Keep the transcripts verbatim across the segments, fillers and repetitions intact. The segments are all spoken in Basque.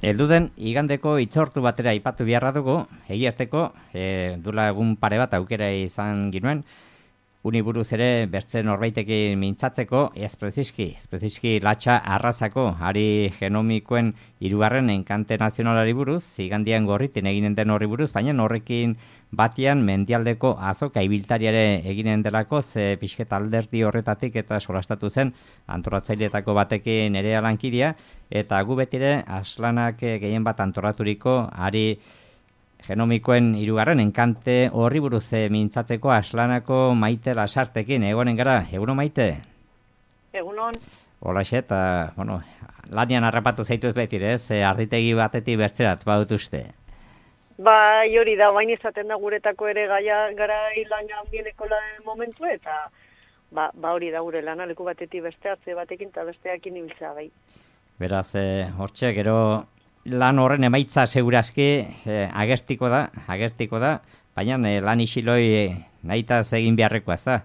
Elduden igandeko itzortu batera aipatu beharra dugu, egiazteko, e, dula egun pare bat aukera izan ginuen, uni buruz ere bertze norbaitekin mintzatzeko, ez preziski, ez preziski latxa arrazako, ari genomikoen hirugarren enkante nazionalari buruz, igandian gorritin eginen den horri buruz, baina horrekin batian mendialdeko azoka ibiltariare eginen delako, ze pixket alderdi horretatik eta solastatu zen antolatzaileetako batekin ere alankiria, eta gu betire aslanak gehien bat antolaturiko ari genomikoen hirugarren enkante horri buruz mintzatzeko aslanako Maite Lasartekin. Egonen gara, egunon Maite? Egunon. Holaxe, eta, bueno, lanian harrapatu zaituz betire, ez? Arditegi batetik bertzerat, badut uste. Ba, hori da, bain izaten da guretako ere gaia gara ilana handieneko momentu, eta ba, ba hori da gure lana, leku batetik besteatze batekin eta besteakin ibiltzea bai. Beraz, eh, hortxe, gero lan horren emaitza segurazki eh, agertiko da, agertiko da, baina eh, lan isiloi eh, nahitaz egin beharrekoa, ez da?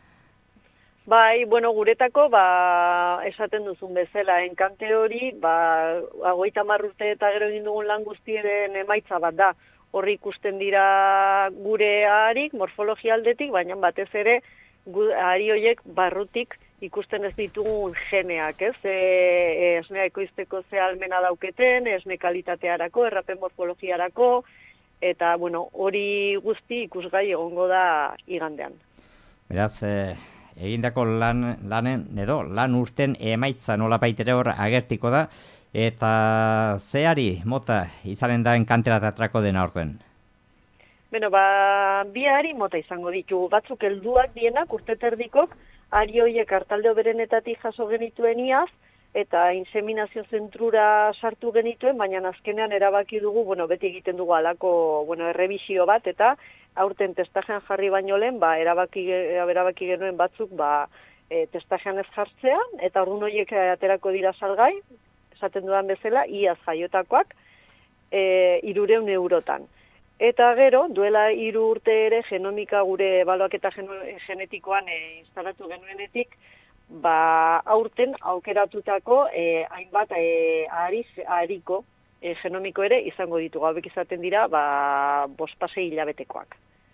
Bai, bueno, guretako, ba, esaten duzun bezala, enkante hori, ba, hogeita hamar urte eta gero egin dugun lan guztiaren emaitza bat da. Horri ikusten dira gure aharik, morfologia aldetik, baina batez ere, gu, ahari horiek barrutik ikusten ez ditugun geneak, ez? E, e, esnea ekoizteko ze almena dauketen, esne kalitatearako, errapen morfologiarako, eta, bueno, hori guzti ikusgai egongo da igandean. Beraz, eh, egindako lan, lanen, edo, lan urten emaitza nola baitere hor agertiko da, eta zeari mota izanen da enkantera atrako dena orduen? Beno, ba, bi ahari mota izango ditugu. Batzuk helduak dienak, urteterdikok, ari horiek hartalde berenetatik jaso genituen iaz, eta inseminazio zentrura sartu genituen, baina azkenean erabaki dugu, bueno, beti egiten dugu alako, bueno, errebisio bat, eta aurten testajean jarri baino lehen, ba, erabaki, erabaki genuen batzuk, ba, e, testajean ez jartzea, eta orduan horiek aterako dira salgai, esaten dudan bezala, iaz jaiotakoak, e, irureun eurotan. Eta gero, duela hiru urte ere genomika gure ebaluaketa genetikoan e, instalatu genuenetik, ba, aurten aukeratutako e, hainbat e, ahariz, ahariko e, genomiko ere izango ditugu. Hauek izaten dira, ba, bospasei hilabetekoak.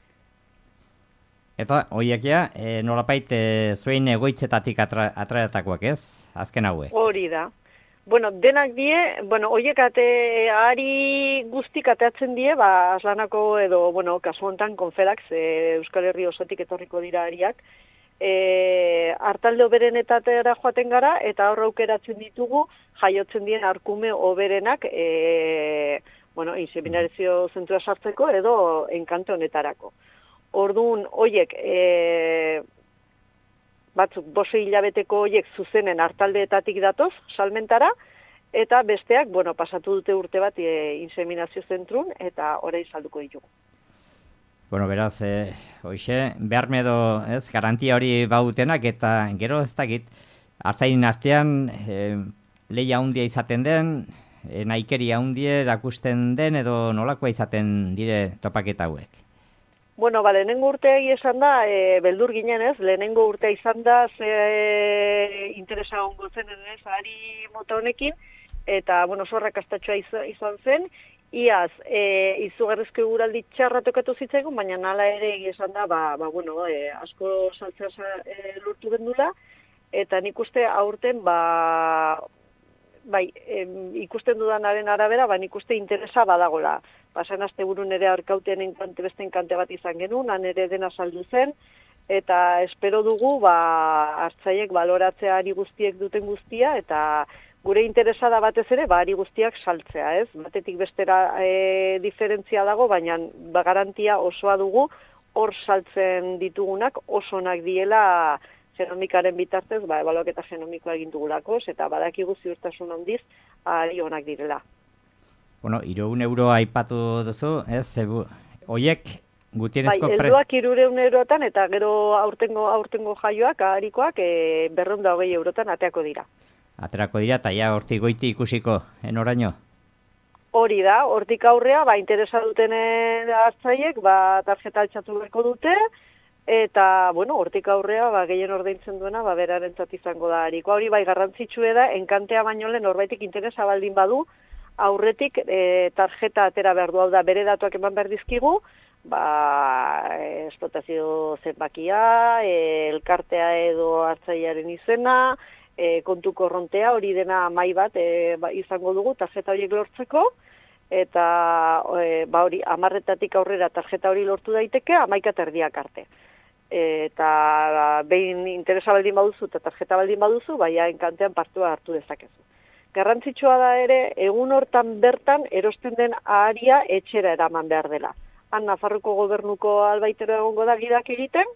Eta horiek ja, e, nolapait e, zuen egoitzetatik atra, atraetakoak ez, azken hauek? Hori da. Bueno, denak die, bueno, horiek ate, ahari guztik ateatzen die, ba, aslanako edo, bueno, kasu hontan konferax, e, Euskal Herri osotik etorriko dira ahariak, e, hartalde oberenetatera joaten gara, eta hor aukeratzen ditugu, jaiotzen dien arkume oberenak, e, bueno, inseminazio zentrua sartzeko edo enkante honetarako. Orduan, horiek, e, batzuk bose hilabeteko horiek zuzenen hartaldeetatik datoz, salmentara, eta besteak, bueno, pasatu dute urte bat e, inseminazio zentrun, eta orain salduko ditugu. Bueno, beraz, eh, hoxe, behar medo, ez, garantia hori bautenak, eta gero ez dakit, hartzain artean, eh, lehia handia izaten den, eh, naikeria handia erakusten den, edo nolakoa izaten dire topaketa hauek? Bueno, ba, lehenengo urtea esan da, e, beldur ginen ez, lehenengo urtea izan da, ze e, interesa ongo zen ez, ahari mota honekin, eta, bueno, zorra kastatxoa izan zen, iaz, e, izugarrizko eguraldi txarra tokatu zitzaigun, baina nala ere esan da, ba, ba bueno, e, asko saltzea e, lortu gendula, eta nik uste aurten, ba, bai, e, ikusten dudanaren arabera, ba, nik uste interesa badagola. Pasan aste burun ere arkauten enkante, beste enkante bat izan genuen, han ere dena saldu zen, eta espero dugu, ba, hartzaiek baloratzea ari guztiek duten guztia, eta gure interesa da batez ere, ba, ari guztiak saltzea, ez? Batetik bestera e, diferentzia dago, baina ba, garantia osoa dugu, hor saltzen ditugunak osonak diela genomikaren bitartez, ba, ebaluaketa genomikoa egin dugulako, eta badakigu ziurtasun handiz, ari onak direla. Bueno, irureun euro aipatu duzu, ez, oiek gutienezko... Bai, helduak irureun eurotan, eta gero aurtengo, aurtengo jaioak, aharikoak, e, berreun da hogei eurotan ateako dira. Aterako dira, eta ja hortik goiti ikusiko, enoraino? Hori da, hortik aurrea, ba, interesa duten hartzaiek, ba, tarjeta altxatu berko dute, eta, bueno, hortik aurrea, ba, gehien ordaintzen duena, ba, berarentzat izango da harikoa. Hori bai garrantzitsue da, enkantea baino lehen norbaitek interesa baldin badu, aurretik e, tarjeta atera behar du, hau da bere datuak eman behar dizkigu, ba, esplotazio zenbakia, e, elkartea edo hartzailearen izena, e, kontu korrontea, hori dena mai bat e, ba, izango dugu tarjeta horiek lortzeko, eta e, ba hori hamarretatik aurrera tarjeta hori lortu daiteke hamaika eta erdiak arte. Eta behin interesa baldin baduzu eta tarjeta baldin baduzu, baina enkantean partua hartu dezakezu. Garrantzitsua da ere, egun hortan bertan erosten den aharia etxera eraman behar dela. Han Nafarroko gobernuko albaitero egongo da gidak egiten,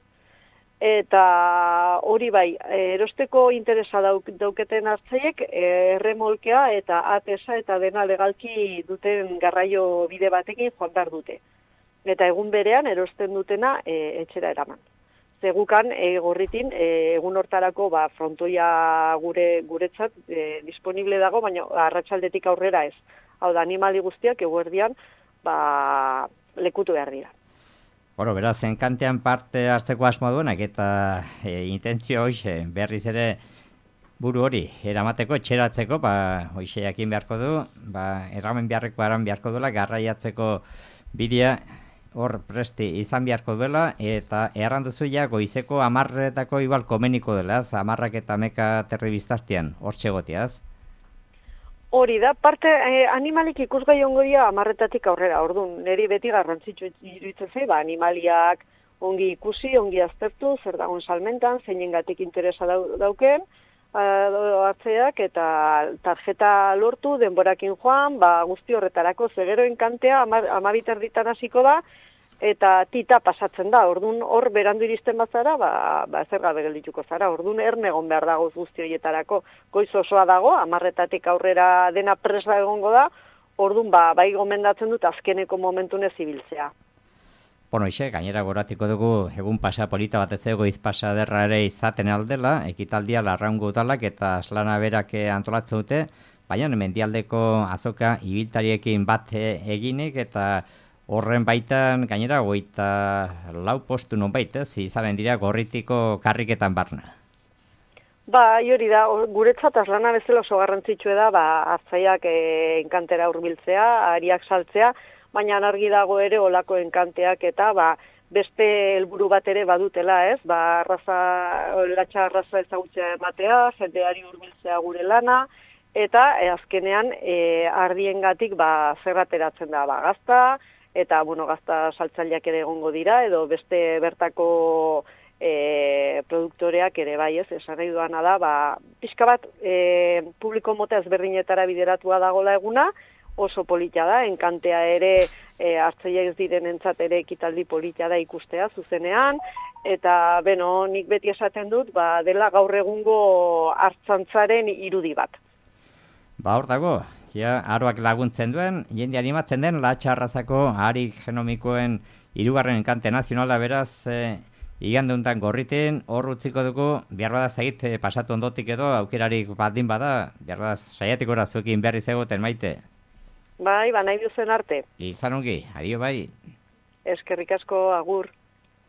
eta hori bai, erosteko interesa dauk, dauketen hartzaiek erremolkea eta atesa eta dena legalki duten garraio bide batekin joan behar dute. Eta egun berean erosten dutena e, etxera eraman. Zegukan e, gorritin e, egun hortarako ba, frontoia gure guretzat e, disponible dago, baina arratsaldetik aurrera ez. Hau da, animali guztiak eguerdian ba, lekutu behar dira. Bueno, beraz, enkantean parte hartzeko asmoa duenak eta e, intentzio hoxe berriz ere buru hori eramateko, etxeratzeko, ba, hoxe jakin beharko du, ba, erramen beharreko aran beharko duela, garraiatzeko bidea hor presti izan beharko duela, eta erran duzu ja goizeko amarretako igual komeniko dela, amarrak eta meka terri biztaztian, hor txegotiaz. Hori da, parte eh, animalik ikusgai ongo dira amarretatik aurrera, orduan, niri beti garrantzitsu iruditzen zei, ba, animaliak ongi ikusi, ongi aztertu, zer dagoen salmentan, zeinengatik interesa dauken, hartzeak eta tarjeta lortu, denborakin joan, ba, guzti horretarako zegero enkantea amabiter ditan hasiko da, eta tita pasatzen da, orduan hor berandu iristen bazara, ba, ba zer gabe geldituko zara, orduan ernegon behar dago guzti horietarako, goiz osoa dago, amarretatik aurrera dena presa egongo da, orduan ba, bai gomendatzen dut azkeneko momentunez ibiltzea. Bueno, ixe, gainera goratiko dugu egun pasa polita batez goiz pasa derra ere izaten aldela, ekitaldia larraungo udalak eta aslana berak antolatzen dute, baina mendialdeko azoka ibiltariekin bat eginik eta horren baitan gainera goita lau postu non baita, izaren dira gorritiko karriketan barna. Ba, hori da, guretzat aslana bezala oso garrantzitsua da, ba, hartzaiak e, enkantera hurbiltzea, ariak saltzea, baina argi dago ere olako enkanteak eta ba, beste helburu bat ere badutela, ez? Ba, arraza, latxa arraza ezagutzea ematea, jendeari hurbiltzea gure lana, eta e, azkenean e, ardiengatik ba, zerrateratzen da ba, gazta, eta bueno, gazta saltzaileak ere egongo dira, edo beste bertako e, produktoreak ere bai, ez? Esan nahi duana da, ba, pixka bat e, publiko mota ezberdinetara bideratua dagola eguna, oso polita da, enkantea ere e, hartzaile ez diren entzat ere ekitaldi polita da ikustea zuzenean, eta beno, nik beti esaten dut, ba, dela gaur egungo hartzantzaren irudi bat. Ba, hor dago, ja, aroak laguntzen duen, jende animatzen den, latxarrazako ahari genomikoen hirugarren enkante nazionala beraz, e, iganduntan gorriten, hor utziko dugu, behar badaz egit e, pasatu ondotik edo, aukerarik baldin bada, behar badaz saiatik ora zuekin berriz egoten Maite. Bai, ba nahi duzen arte. Izan ongi, adio bai. Eskerrik asko, agur.